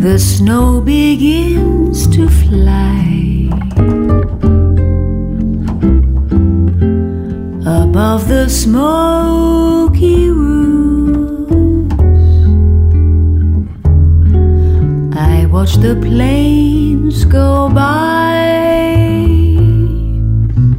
the snow begins to fly above the smoky roofs. I watch the planes go by